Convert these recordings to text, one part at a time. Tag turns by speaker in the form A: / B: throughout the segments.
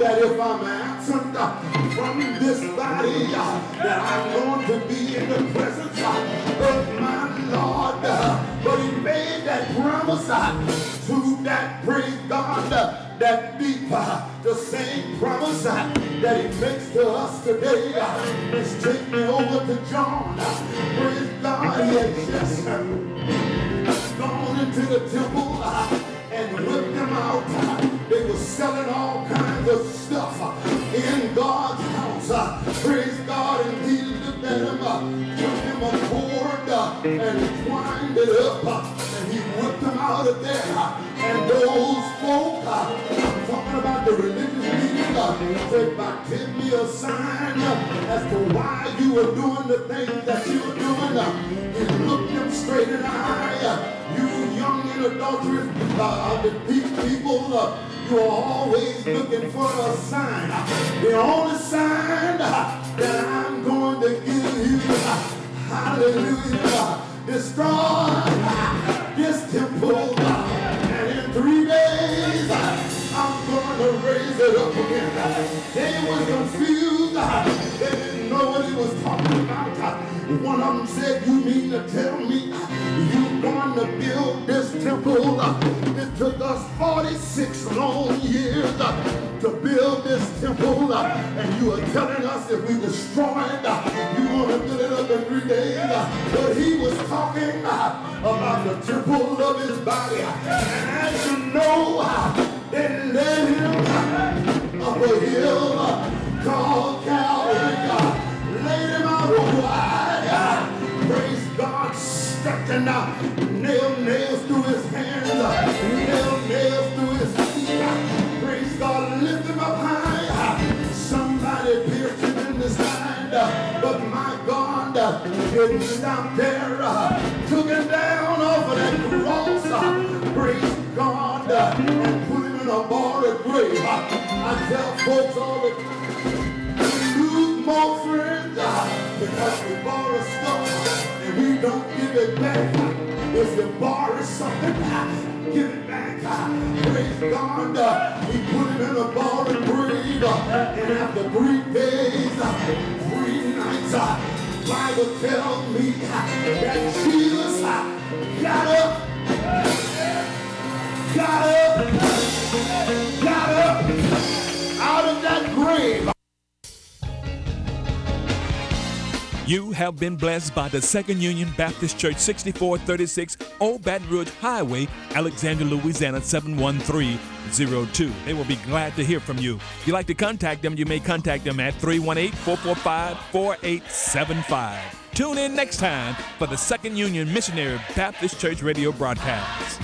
A: that if I'm absent from this body, that I'm going to be in the presence of my Lord. But he made that promise to that, praise God, that deep, the same promise that he makes to us today. Let's take me over to John. Praise God, he had just gone into the temple and whipped them out. They were selling all kinds of stuff in God's house. Praise God, and he looked at him, took him a cord and twined it up, and he whipped them out of there. And those folk, I'm talking about the religious leaders, said, "But give me a sign as to why you were doing the things that you were doing." He looked them straight in the eye. You young and adulterous people, you are always looking for a sign. The only sign that I'm going to give you, hallelujah, destroy this temple, and in 3 days I'm going to raise it up again. They were confused. They didn't know what he was talking about. One of them said, "You mean to tell me you're going to build this temple? It took us 46 long years to build this temple, and you are telling us if we destroy it, you're going to build it up in 3 days." But he was talking about the temple of his body. And as you know, they led him up a hill called Calvary, laid him out wide. Praise God, stuck and nails through his hands, nails through his feet. Praise God, lift him up high. Somebody pierced him in the side, but my God didn't stop there. Took him down off of that cross. Praise God, and put him in a borrowed grave. I tell folks all the time, we lose more friends because we borrow stuff and we don't give it back. If you borrow something, give it back. Praise God, he put him in a borrowed grave, and after 3 days, 3 nights, Bible tells me that Jesus got up out of that grave.
B: You have been blessed by the Second Union Baptist Church, 6436 Old Baton Rouge Highway, Alexandria, Louisiana, 71302. They will be glad to hear from you. If you'd like to contact them, you may contact them at 318-445-4875. Tune in next time for the Second Union Missionary Baptist Church radio broadcast.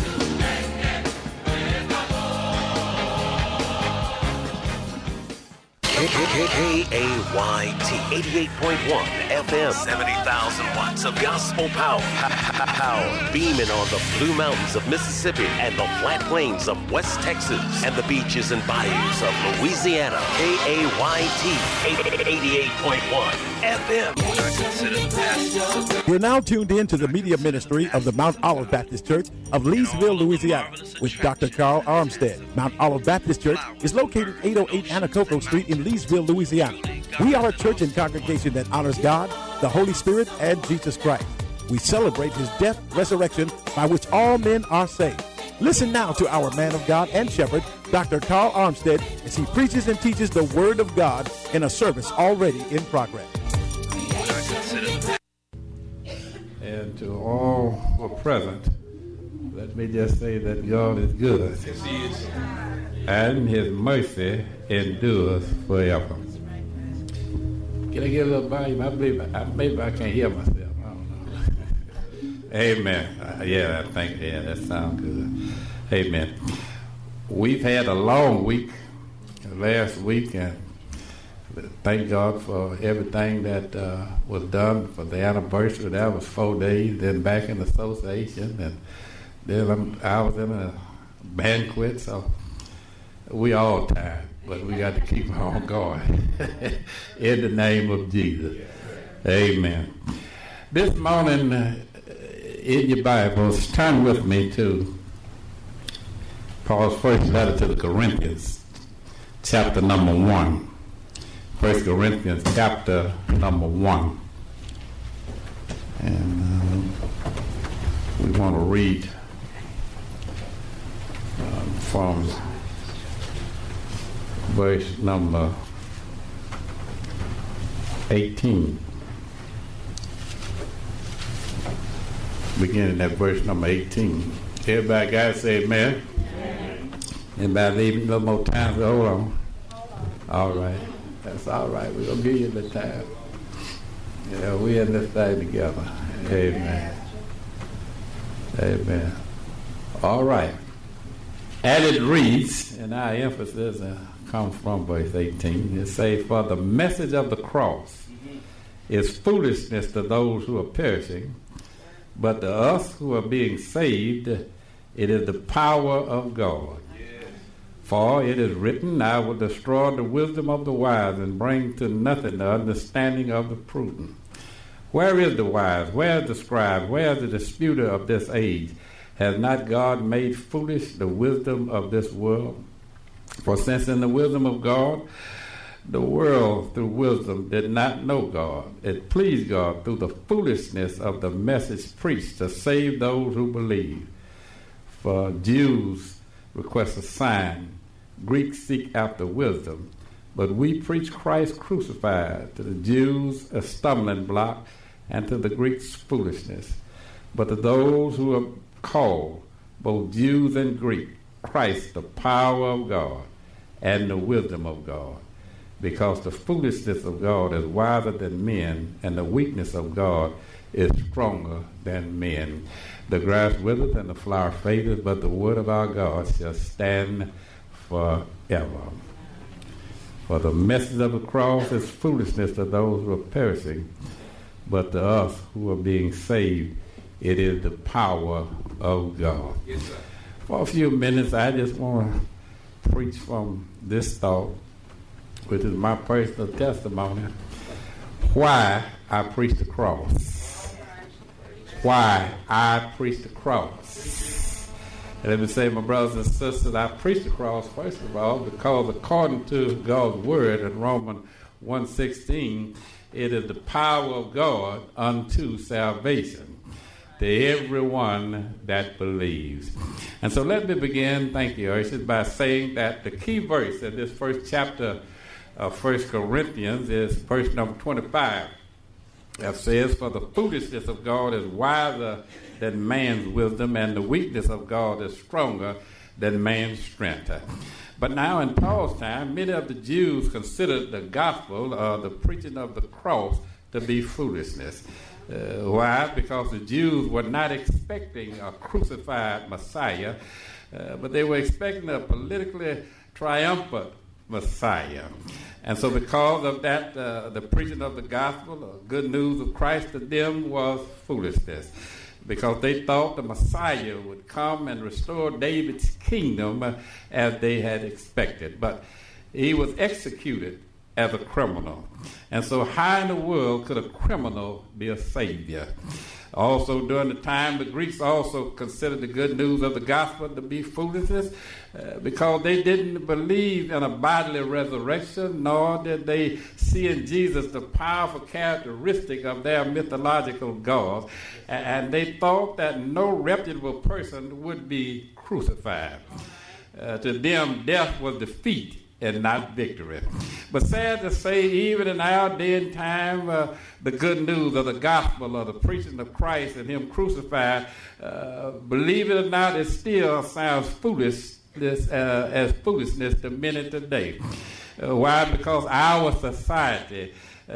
C: KAYT 88.1 FM, 70,000 watts of gospel power. Beaming on the Blue Mountains of Mississippi and the flat plains of West Texas and the beaches and bayous of Louisiana. KAYT 88.1 FM.
D: You're now tuned in to the media ministry of the Mount Olive Baptist Church of Leesville, Louisiana, with Dr. Carl Armstead. Mount Olive Baptist Church is located 808 Anacoco Street in Leesville, Louisiana. We are a church and congregation that honors God, the Holy Spirit, and Jesus Christ. We celebrate his death, resurrection, by which all men are saved. Listen now to our man of God and shepherd, Dr. Carl Armstead, as he preaches and teaches the Word of God in a service already in progress.
E: And to all who are present, let me just say that God is good. Yes, he is. And his mercy endures forever. Can I get a little volume? Maybe I can't hear myself. I don't know. Amen. I think that sounds good. Amen. We've had a long week last week, and thank God for everything that was done for the anniversary. That was 4 days. Then back in the association, and then I was in a banquet. So we all tired, but we got to keep on going. In the name of Jesus, Amen. This morning, in your Bibles, turn with me to Paul's first letter to the Corinthians, chapter number 1. 1 Corinthians chapter number 1. And we want to read from verse number 18. Beginning at verse number 18. Everybody got to say amen. Amen. Anybody leaving a little more time? So hold on. All right. That's all right. We're going to give you the time. Yeah, we in this thing together. Amen. Amen. All right. And it reads, and our emphasis comes from verse 18. It says, "For the message of the cross is foolishness to those who are perishing, but to us who are being saved, it is the power of God. For it is written, I will destroy the wisdom of the wise and bring to nothing the understanding of the prudent. Where is the wise? Where is the scribe? Where is the disputer of this age? Has not God made foolish the wisdom of this world? For since in the wisdom of God, the world through wisdom did not know God, it pleased God through the foolishness of the message preached to save those who believe. For Jews request a sign, Greeks seek after wisdom, but we preach Christ crucified, to the Jews a stumbling block, and to the Greeks foolishness. But to those who are called, both Jews and Greeks, Christ the power of God and the wisdom of God. Because the foolishness of God is wiser than men, and the weakness of God is stronger than men. The grass withers and the flower fadeth, but the word of our God shall stand forever. For the message of the cross is foolishness to those who are perishing, but to us who are being saved, it is the power of God." Yes, sir. For a few minutes, I just want to preach from this thought, which is my personal testimony, why I preach the cross. Why I preach the cross. And let me say, my brothers and sisters, I preach the cross, first of all, because according to God's word in Romans 1:16, it is the power of God unto salvation to everyone that believes. And so let me begin, thank you, Urshid, by saying that the key verse in this first chapter of 1 Corinthians is verse number 25. That says, "For the foolishness of God is wiser than man's wisdom, and the weakness of God is stronger than man's strength." But now in Paul's time, many of the Jews considered the gospel, the preaching of the cross, to be foolishness. Why? Because the Jews were not expecting a crucified Messiah, but they were expecting a politically triumphant Messiah. And so because of that, the preaching of the gospel, the good news of Christ to them was foolishness, because they thought the Messiah would come and restore David's kingdom as they had expected. But he was executed as a criminal. And so how in the world could a criminal be a savior? Also, during the time, the Greeks also considered the good news of the gospel to be foolishness because they didn't believe in a bodily resurrection, nor did they see in Jesus the powerful characteristic of their mythological gods. And they thought that no reputable person would be crucified. To them, death was defeat and not victory. But sad to say, even in our day and time, the good news of the gospel, of the preaching of Christ and him crucified, believe it or not, it still sounds foolishness, as foolishness to many today. Why? Because our society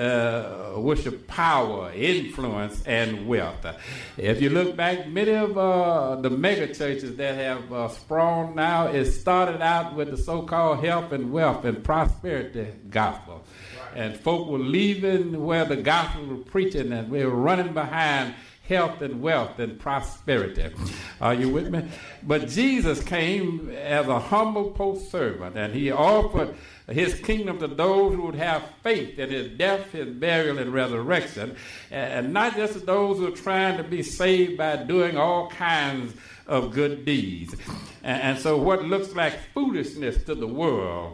E: worship power, influence, and wealth. If you look back, many of the mega churches that have sprung now, it started out with the so-called health and wealth and prosperity gospel. And folk were leaving where the gospel was preaching, and we were running behind health and wealth and prosperity. Are you with me? But Jesus came as a humble post servant, and he offered his kingdom to those who would have faith in his death, his burial, and resurrection, and not just to those who are trying to be saved by doing all kinds of good deeds. And so what looks like foolishness to the world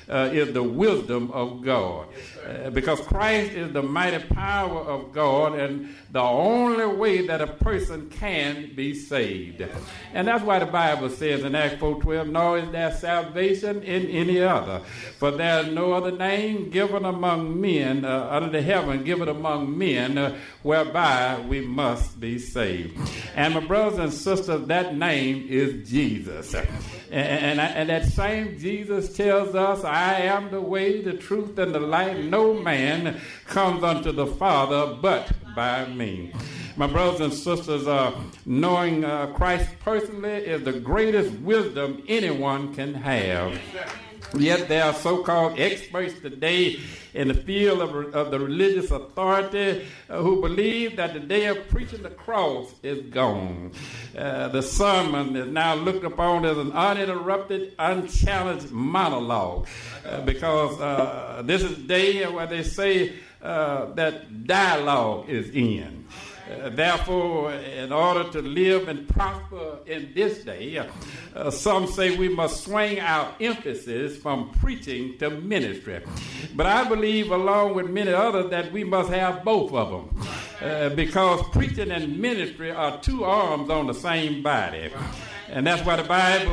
E: is the wisdom of God. Because Christ is the mighty power of God and the only way that a person can be saved. And that's why the Bible says in Acts 4:12, nor is there salvation in any other, for there is no other name given among men, under the heaven given among men, whereby we must be saved. And my brothers and sisters, that name is Jesus. And that same Jesus tells us, I am the way, the truth, and the life. No man comes unto the Father but by me. My brothers and sisters, knowing Christ personally is the greatest wisdom anyone can have. Yet there are so-called experts today in the field of the religious authority who believe that the day of preaching the cross is gone. The sermon is now looked upon as an uninterrupted, unchallenged monologue because this is the day where they say that dialogue is in. Therefore, in order to live and prosper in this day, some say we must swing our emphasis from preaching to ministry. But I believe, along with many others, that we must have both of them because preaching and ministry are two arms on the same body. And that's why the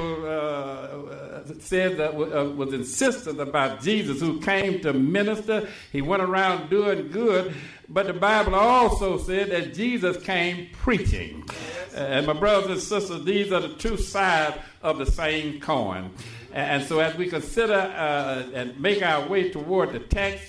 E: Bible said that was insistent about Jesus, who came to minister. He went around doing good. But the Bible also said that Jesus came preaching. And my brothers and sisters, these are the two sides of the same coin. And so as we consider and make our way toward the text,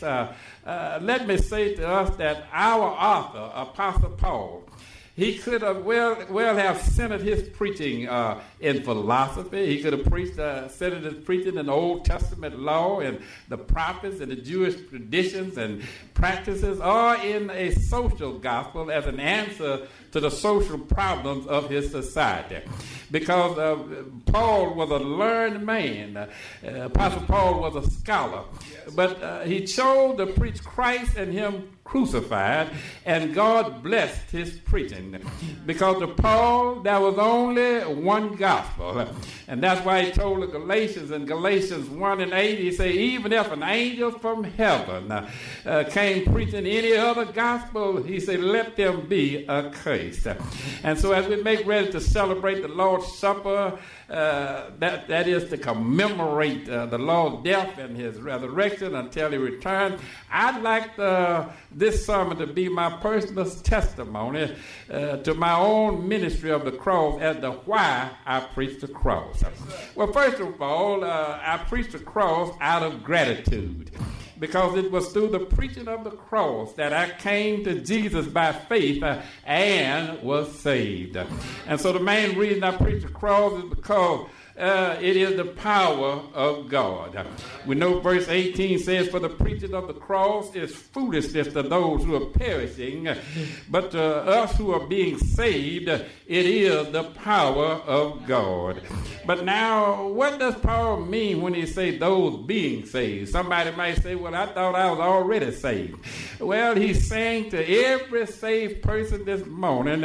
E: let me say to us that our author, Apostle Paul, he could have well have centered his preaching in philosophy. He could have centered his preaching in the Old Testament law and the prophets and the Jewish traditions and practices, or in a social gospel as an answer to the social problems of his society. Because Paul was a learned man. Apostle Paul was a scholar. But he chose to preach Christ and him crucified, and God blessed his preaching. Because to Paul, there was only one gospel. And that's why he told the Galatians in Galatians 1:8, he said, even if an angel from heaven came preaching any other gospel, he said, let them be accursed. And so as we make ready to celebrate the Lord's Supper, that is to commemorate the Lord's death and his resurrection until he returns, I'd like this sermon to be my personal testimony to my own ministry of the cross as to why I preach the cross. Well, first of all, I preach the cross out of gratitude, because it was through the preaching of the cross that I came to Jesus by faith and was saved. And so the main reason I preach the cross is because it is the power of God. We know verse 18 says, for the preaching of the cross is foolishness to those who are perishing, but to us who are being saved, it is the power of God. But now, what does Paul mean when he says those being saved? Somebody might say, well, I thought I was already saved. Well, he's saying to every saved person this morning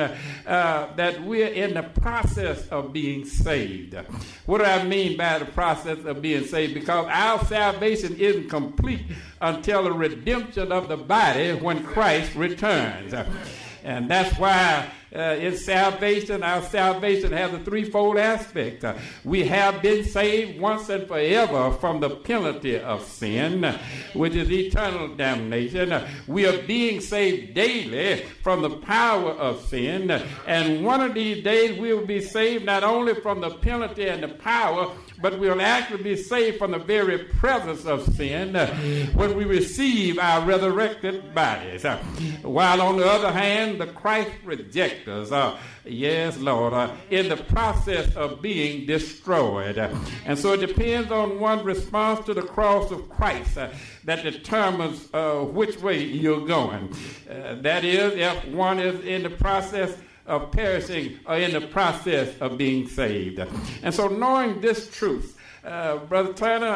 E: that we're in the process of being saved. What do I mean by the process of being saved? Because our salvation isn't complete until the redemption of the body when Christ returns. And that's why in salvation, our salvation has a threefold aspect. We have been saved once and forever from the penalty of sin, which is eternal damnation. We are being saved daily from the power of sin. And one of these days we will be saved not only from the penalty and the power, but we'll actually be saved from the very presence of sin when we receive our resurrected bodies. While on the other hand, the Christ rejectors are, yes, Lord, in the process of being destroyed. And so it depends on one's response to the cross of Christ that determines which way you're going. That is, if one is in the process of perishing or in the process of being saved. And so knowing this truth, Brother Turner,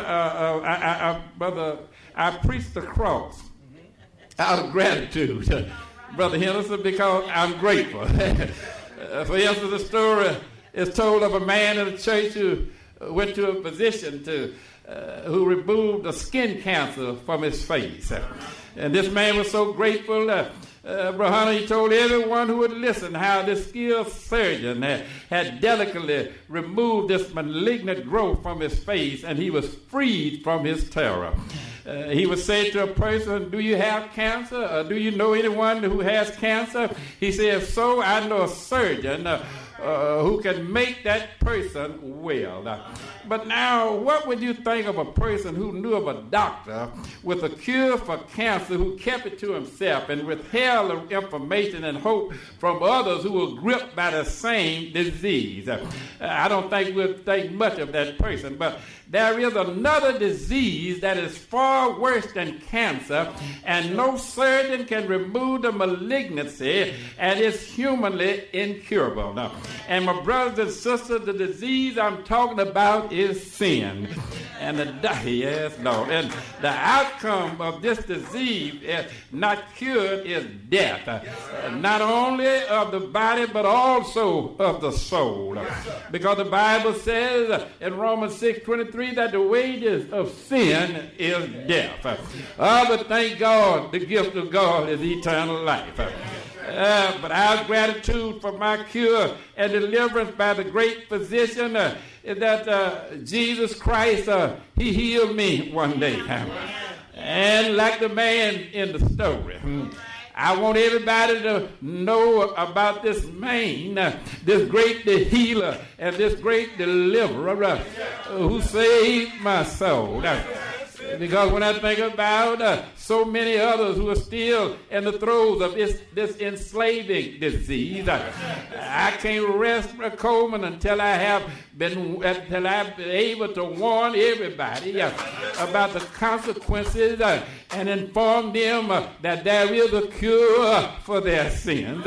E: I preach the cross out of gratitude. Brother Henderson, because I'm grateful. For instance, the story is told of a man in the church who went to a physician to who removed the skin cancer from his face. And this man was so grateful. Brother, he told everyone who would listen how this skilled surgeon had delicately removed this malignant growth from his face, and he was freed from his terror. He would say to a person, do you have cancer? Or do you know anyone who has cancer? He said, if so, I know a surgeon who can make that person well. But now, what would you think of a person who knew of a doctor with a cure for cancer who kept it to himself and withheld information and hope from others who were gripped by the same disease? I don't think we'll think much of that person, but there is another disease that is far worse than cancer, and no surgeon can remove the malignancy, and it's humanly incurable. And my brothers and sisters, the disease I'm talking about is sin. And yes, Lord. And the outcome of this disease, if not cured, is death. Not only of the body, but also of the soul. Because the Bible says in Romans 6:23 that the wages of sin is death. But thank God, the gift of God is eternal life. But our gratitude for my cure and deliverance by the great physician is that Jesus Christ, he healed me one day. And like the man in the story, I want everybody to know about this man, this great healer and this great deliverer who saved my soul. Because when I think about so many others who are still in the throes of this enslaving disease, I can't rest, Brother Coleman, until I've been able to warn everybody about the consequences and inform them that there is a cure for their sins.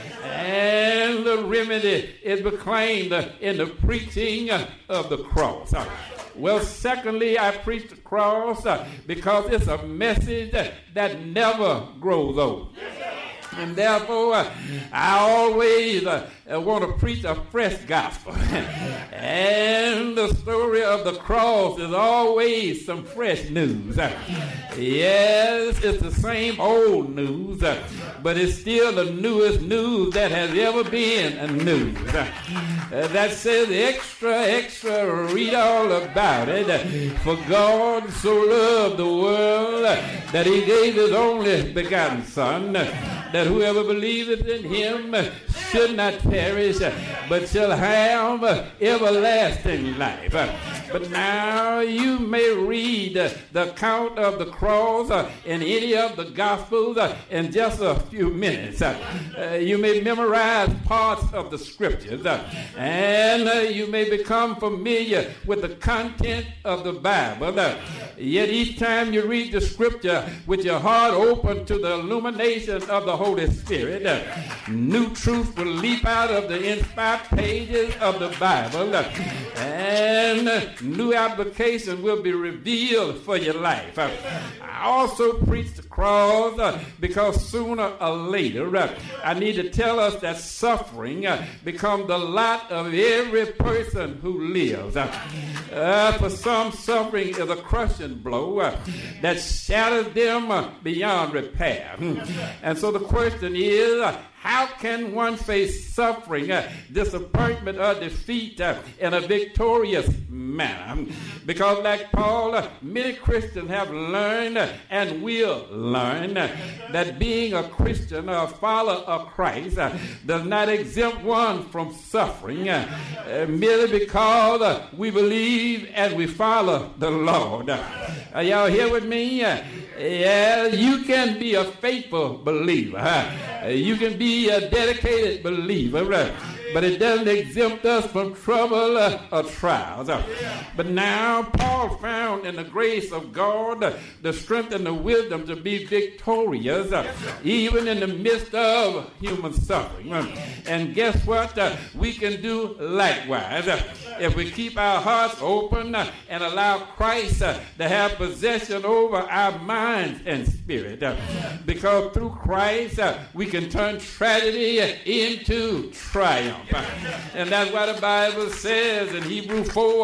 E: And the remedy is proclaimed in the preaching of the cross. Well, secondly, I preach the cross because it's a message that never grows old. And therefore, I always want to preach a fresh gospel. And the story of the cross is always some fresh news. Yes, it's the same old news, but it's still the newest news that has ever been news. That says extra, read all about it. For God so loved the world that he gave his only begotten Son, that whoever believeth in him should not perish, but shall have everlasting life. But now you may read the account of the cross in any of the Gospels in just a few minutes. You may memorize parts of the Scriptures, and you may become familiar with the content of the Bible. Yet each time you read the Scripture with your heart open to the illumination of the Holy Spirit, new truth will leap out of the inspired pages of the Bible, and new application will be revealed for your life. I also preach the cross because sooner or later I need to tell us that suffering becomes the lot of every person who lives. For some, suffering is a crushing blow that shatters them beyond repair. And so the question is, how can one face suffering, disappointment, or defeat in a victorious manner? Because like Paul, many Christians have learned and will learn that being a Christian or a follower of Christ does not exempt one from suffering merely because we believe and we follow the Lord. Are y'all here with me? Yeah, you can be a faithful believer. You can be a dedicated believer, but it doesn't exempt us from trouble or trials. But now Paul found in the grace of God the strength and the wisdom to be victorious even in the midst of human suffering. And guess what? We can do likewise if we keep our hearts open and allow Christ to have possession over our minds and spirit. Because through Christ we can turn tragedy into triumph. And that's what the Bible says in Hebrews 4,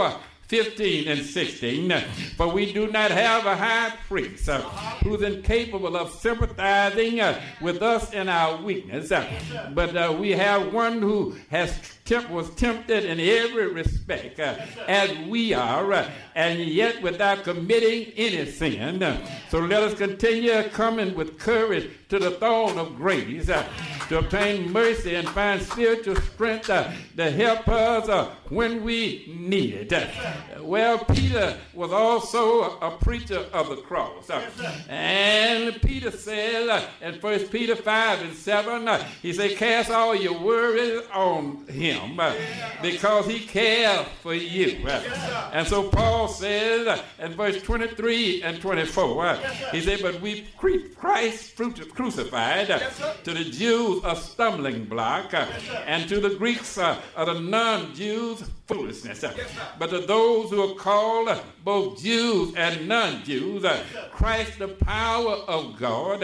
E: 15 and 16. For we do not have a high priest who's incapable of sympathizing with us in our weakness, but we have one who was tempted in every respect as we are, and yet without committing any sin. So let us continue coming with courage to the throne of grace to obtain mercy and find spiritual strength to help us when we need it. Well, Peter was also a preacher of the cross. And Peter said in 1 Peter 5 and 7, he said, cast all your worries on him because he cares for you. And so Paul says in verse 23 and 24, he said, but we preach Christ crucified, to the Jews a stumbling block, and to the Greeks the non-Jews foolishness. But to those who are called, both Jews and non-Jews, Christ the power of God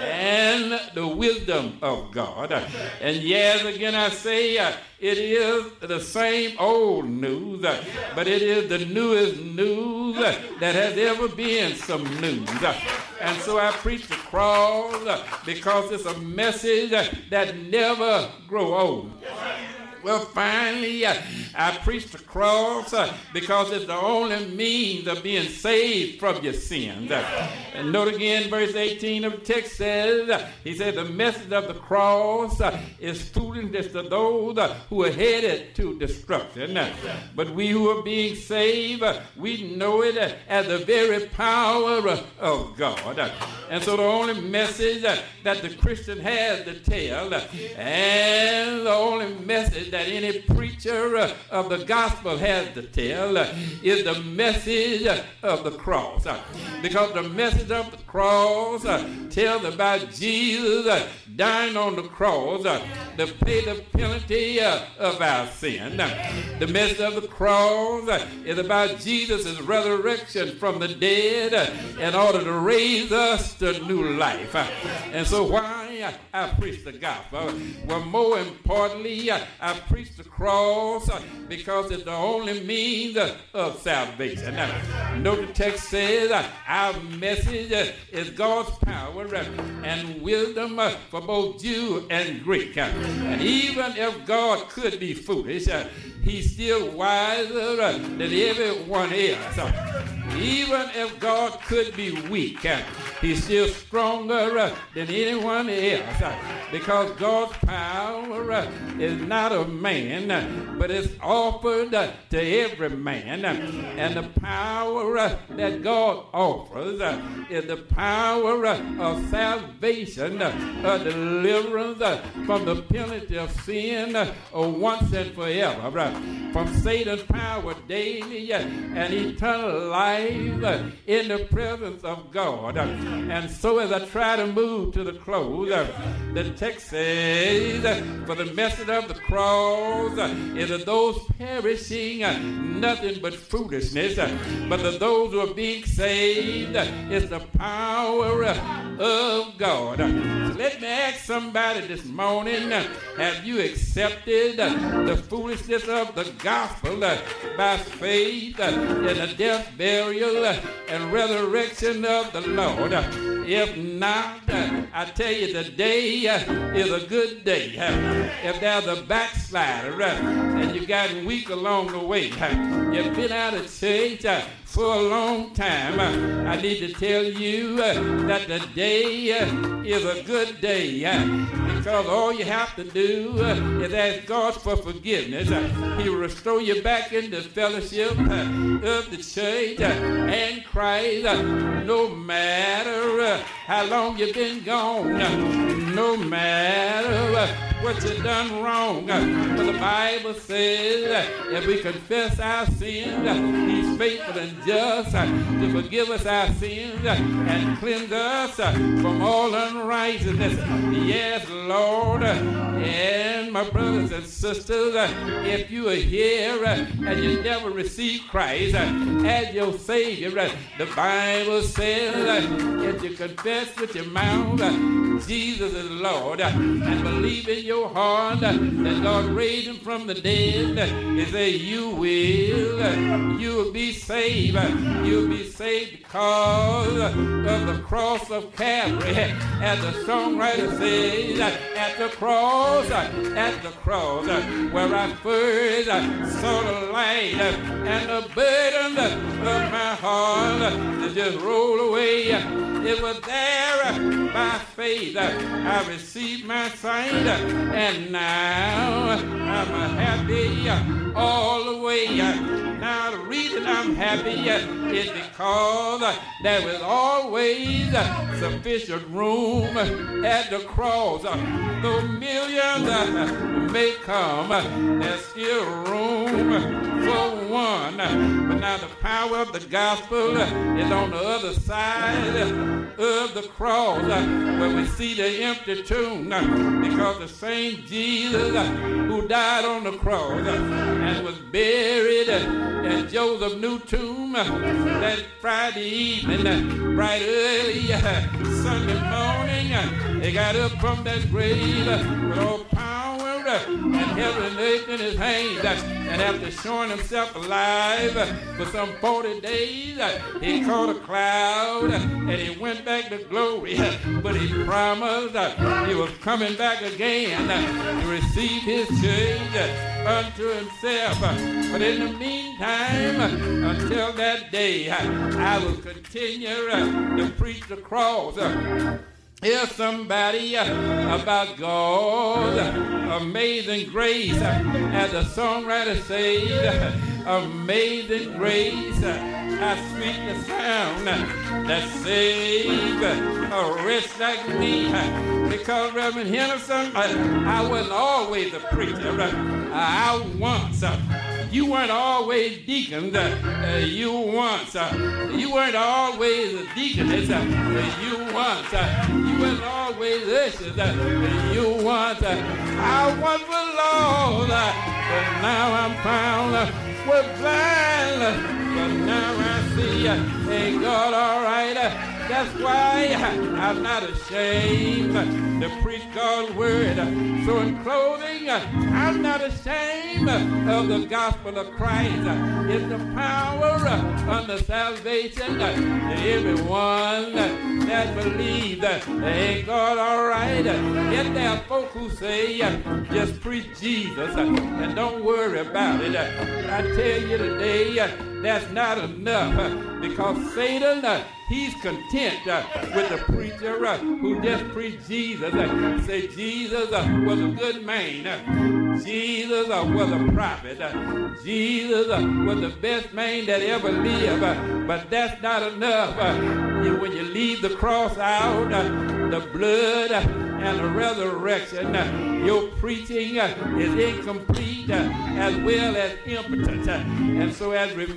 E: and the wisdom of God. And yes, again I say, it is the same old news, but it is the newest news that has ever been some news. And so I preach the cross because it's a message that never grows old. Well, finally, I preach the cross because it's the only means of being saved from your sins. And note again, verse 18 of the text says, he said, the message of the cross is foolishness to those who are headed to destruction. But we who are being saved, we know it as the very power of God. And so the only message that the Christian has to tell, and the only message that any preacher of the gospel has to tell, is the message of the cross. Because the message of the cross tells about Jesus dying on the cross to pay the penalty of our sin. The message of the cross is about Jesus' resurrection from the dead in order to raise us to new life. And so why I preach the gospel? Well, more importantly, I preach the cross because it's the only means of salvation. Note the text says our message is God's power and wisdom for both Jew and Greek. And even if God could be foolish, he's still wiser than everyone else. Even if God could be weak, he's still stronger than anyone else, because God's power is not of man, but it's offered to every man. And the power that God offers is the power of salvation, of deliverance from the penalty of sin once and forever, from Satan's power daily and eternal life in the presence of God. And so as I try to move to the close, the text says, for the message of the cross is of those perishing nothing but foolishness, but to those who are being saved is the power of God. So let me ask somebody this morning, have you accepted the foolishness of the gospel by faith in the death, burial, and resurrection of the Lord? If not, I tell you, today is a good day. If there's a backslider and you've gotten weak along the way, you've been out of church for a long time, I need to tell you that today is a good day, because all you have to do is ask God for forgiveness. He will restore you back into fellowship of the church and Christ, no matter how long you've been gone, no matter what you've done wrong. But the Bible says if we confess our sins, he's faithful and just to forgive us our sins and cleanse us from all unrighteousness. Yes, Lord. And my brothers and sisters, if you are here and you never received Christ as your Savior, the Bible says if you confess with your mouth Jesus is Lord and believe in your your heart that God raised him from the dead, he said you'll be saved. You'll be saved because of the cross of Calvary. As the songwriter says, at the cross, where I first saw the light and the burden of my heart to just roll away. It was there by faith I received my sight, and now I'm happy all the way. Now the reason I'm happy is because there was always sufficient room at the cross. Though millions may come, there's still room for one. But now the power of the gospel is on the other side of the cross, where we see the empty tomb, because the same Jesus who died on the cross and was buried in Joseph's new tomb that Friday evening, bright early Sunday morning, he got up from that grave with all power and heaven and earth in his hands, and after showing himself alive for some 40 days, he caught a cloud and he went back to glory. But he promised he was coming back again to receive his church unto himself. But in the meantime, until that day, I will continue to preach the cross. Hear somebody about God's amazing grace. As the songwriter says, amazing grace, how sweet the sound that saved a wretch like me. Because Reverend Henderson, I wasn't always a preacher. I once. You weren't always deacons. You once. You weren't always a deaconess. You once. You weren't always ushers. You once. I once was lost, but now I'm found. Was blind, but now I see. Ain't God all right? That's why I'm not ashamed to preach God's word. So in closing, I'm not ashamed of the gospel of Christ. It's the power unto salvation to everyone that believes. Ain't God all right? Yet there are folk who say, just preach Jesus and don't worry about it. I tell you today, that's not enough, because Satan, he's content with the preacher who just preached Jesus. Say Jesus was a good man. Jesus was a prophet. Jesus was the best man that ever lived. But that's not enough. When you leave the cross out, the blood and the resurrection, your preaching is incomplete as well as impotent. And so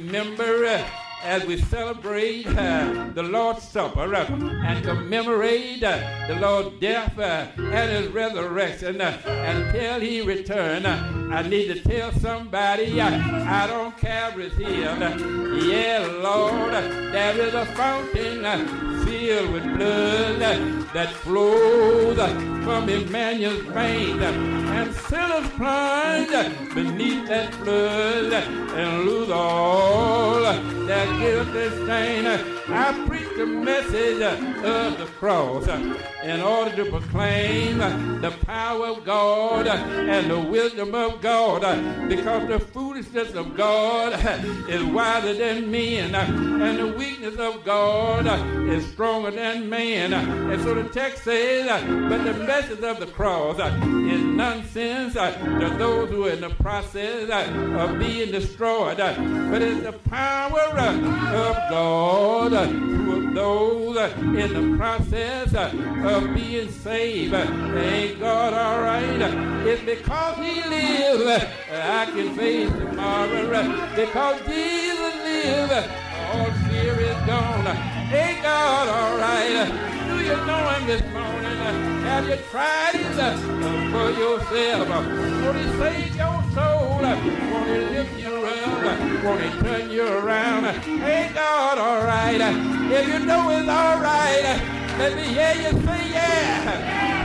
E: as we celebrate the Lord's Supper and commemorate the Lord's death and his resurrection until he returns, I need to tell somebody out on Calvary's Hill, yeah, Lord, there is a fountain filled with blood that flows from Emmanuel's veins, and sinners plunge beneath that flood and lose all that guilty stain. I preach the message of the cross in order to proclaim the power of God and the wisdom of God, because the foolishness of God is wiser than men, and the weakness of God is stronger than man. And so the text says, but the message of the cross is nonsense to those who are in the process of being destroyed, but it's the power of God to those in the process of being saved. Ain't God all right? It's because he lives I can face tomorrow. Because Jesus lives, all fear is gone. Ain't God all right? Do you know him this morning? Have you tried it for yourself? Won't he save your soul? Won't he lift you up? Won't he turn you around? Ain't God all right? If you know it's all right, let me hear you say yeah.